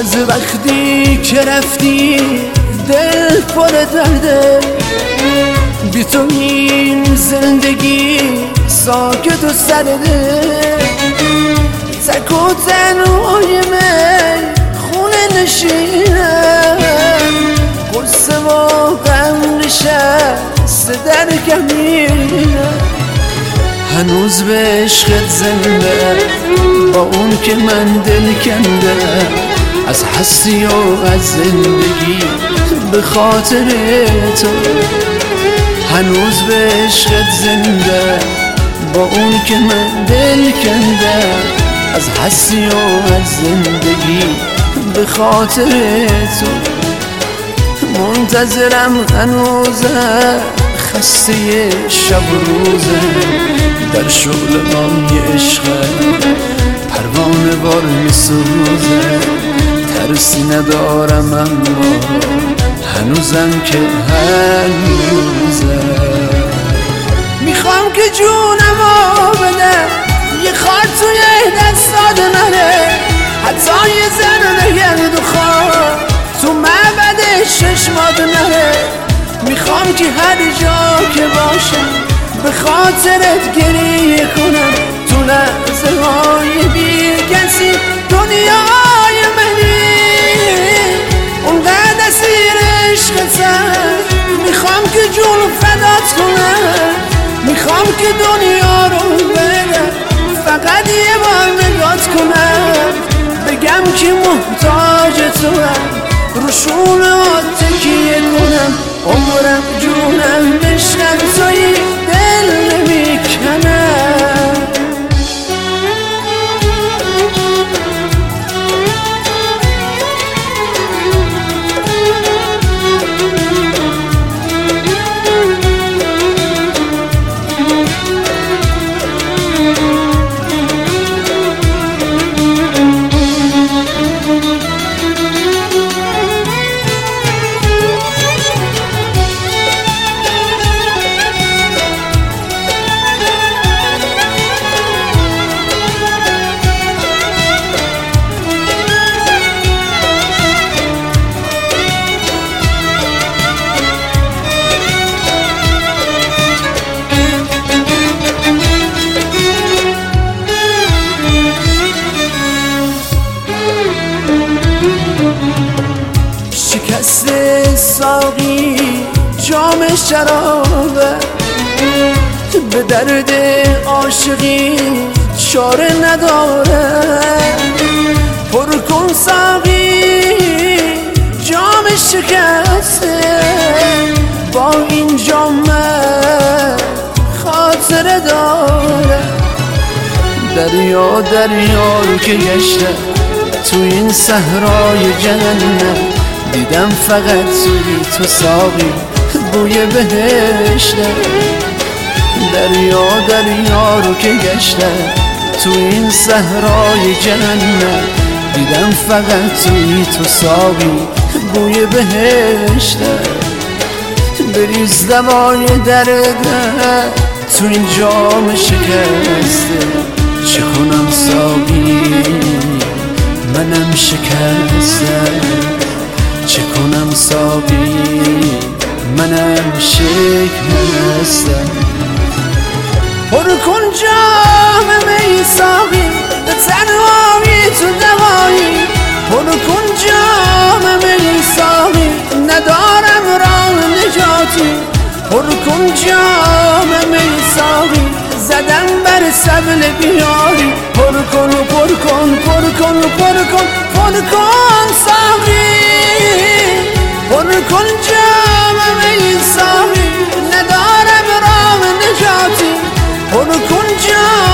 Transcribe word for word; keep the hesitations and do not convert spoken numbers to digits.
از وقتی که رفتی دل پر درده، بی تو این زندگی ساکت و سرده. تک و تنهای من خونه نشینم، قصه و غم نشسته در کمینم. هنوز به عشقت زنده، با اون که من دل کنده، از هستی و از زندگی به خاطر تو. هنوز به عشقت زنده، با اون که من دل کنده، از هستی و از زندگی به خاطر تو. منتظرم هنوزم، خسته شب و روزه، در شعله‌های عشقت پروانه وار می‌سوزه. ترسی ندارم اما هنوزم که هنوزه. میخوام که جونمو بدم، یه خار توی دستات نره، حتی یه ذره گرد و خاک تو معبد چشمات نره. میخوام که هر جا که باشم به خاطرت گریه کنم، تو لحظه های بی کسی دنیای منی. اونقدر اسیر عشقتم، میخوام که جون فدات کنم، میخوام که دنیا رو بدم، فقط یه بار نگات کنم، بگم که محتاج تو هم، رو شونه‌هات تکیه کنم. عمرم جونم عشقم تویی، دل نمیکنم. شکست ساقی جام شرابه، به درد عاشقی چاره نداره. پر کن ساقی جام شکسته، با این جام خاطره داره. دریا دریا رو که گشتم تو این صحرای جنت، دیدم فقط توی تو ساقی بوی بهشتم. دریا دریا رو که گشتم تو این صحرای جنت، دیدم فقط توی تو ساقی بوی بهشتم. بریز دوای دردم تو این جام شکسته، چه کنم ساقی منم شکستم، چه کنم ساقی منم شکستم. پر کن جام می ساقی، به تنهایی تو دوایی. پر کن جام می ساقی، ندارم راه نجاتی. پر کن جام می ساقی، زدم بر سبل بیاری. پر کن و پر کن پر کن و پر کن پر کن ساقی. پر کن جام می ساقی، ندارم راه نجاتی. پر کن جام